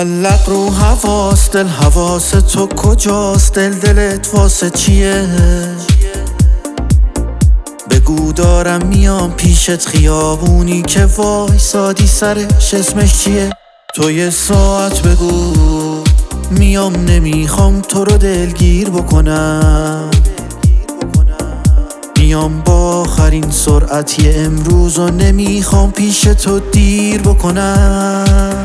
معلق رو حواس دل حواس تو کجاست دلت واسه چیه؟ بگو دارم میام پیشت خیابونی که وایسادی سرش اسمش چیه؟ تو یه ساعت بگو میام نمیخوام تو رو دلگیر بکنم، میام با آخرین سرعتی امروز و نمیخوام پیش تو دیر بکنم.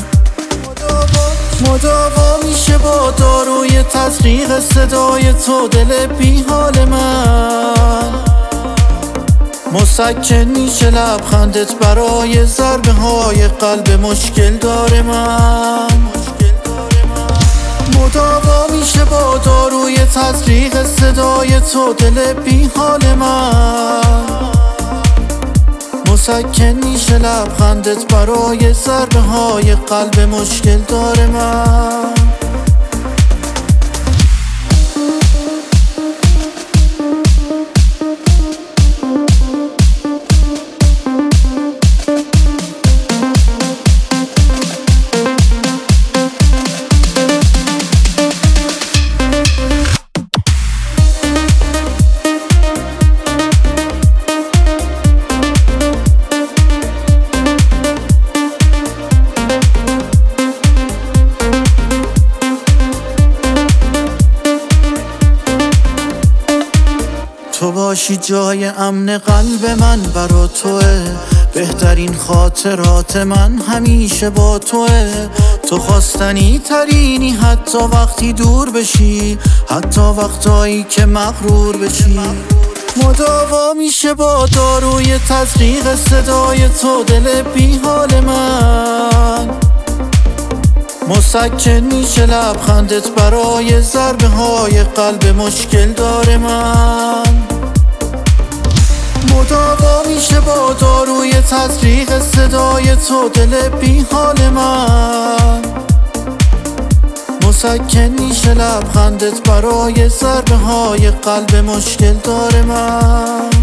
مداوا میشه با داروی تزریق صدای تو دل بی حال من، مسکن میشه لبخندت برای ضربه های قلب مشکل داره من. مداوا میشه با داروی تزریق صدای تو دل بی حال من، مسکن میشه لبخندت برای ضربه های قلب مشکل داره من. تو باشی جای امن قلب من برا توه، بهترین خاطرات من همیشه با توه. تو خواستنی ترینی حتی وقتی دور بشی، حتی وقتایی که مغرور بشی. مداوا میشه با داروی تزریق صدای تو دل بی حال من، مسکن میشه لبخندت برای ضربه های قلب مشکل داره من. مداوا میشه با داروی تزریق صدای تو دل بی حال من، مسکن میشه لبخندت برای ضربه های قلب مشکل داره من.